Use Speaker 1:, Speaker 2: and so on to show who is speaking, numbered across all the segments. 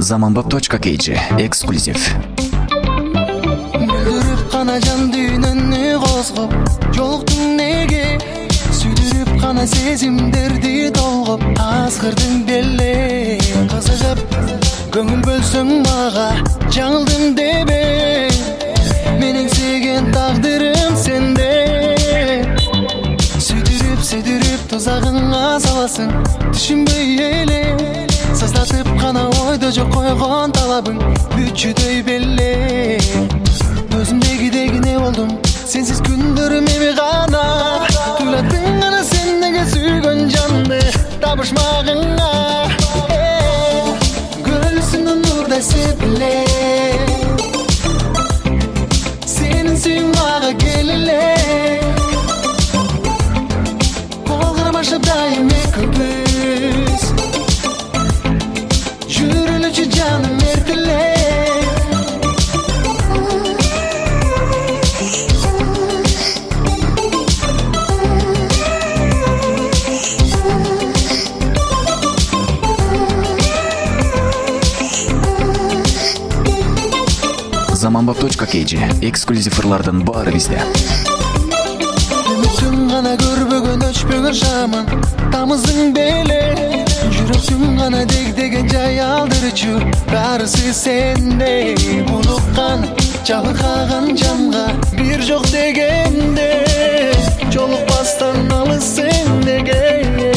Speaker 1: Zamanbop.kg эксклюзив.
Speaker 2: Бүлдіріп қана жан дүйнөңнү козгоп, жолуктуң неге? Сүйдіріп қана сезимдерди толгоп, азгырдың беле. Кызыгып, көңүл бөлсөң мага, жаңылдым дебе. Менин сүйген тагдырым сенде. Сүйдіріп тузагыңа саласың, түшүнбөй эле. Саздатып қана ойда жок койгон талабың, бүчүдөй беле. Өзүмдеги не болдум, сенсиз күндөрүм эми гана. Туйлаттың гана сен неге сүйгөн жанды табышмагыңа. Көрүнсүн нурдай сепиле, сенин сүйүң мага келеле. Кол кармашып дайым экөөбүз, жүрүлүчү жаным эртеле.
Speaker 1: Zamanbop.kg эксклюзивлардан баары бизде.
Speaker 2: Үмүтүң гана көрбөгөн өчпөгөн шамын, тамызың беле. Жүрөктүң гана дегдеген жай алдырчу, баарысы сенде. Булуккан, жабыркаган жанга бир жок дегенде, жолукпастан алысың неге?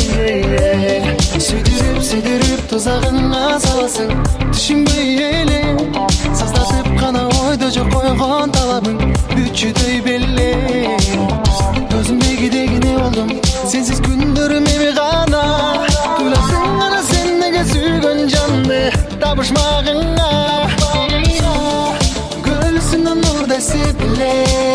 Speaker 2: Сүйдүрүп тузагыңа саласың, түшүнбөй эле. Саздатып кана ойдо жок койгон талабың, бүчүдөй беле. Өзүмдеги не болдум, сенсиз күндөрүм эми гана. Туйлаттың гана сен неге сүйгөн жанды табышмагыңа. Көрүнсүн нурдай сепиле,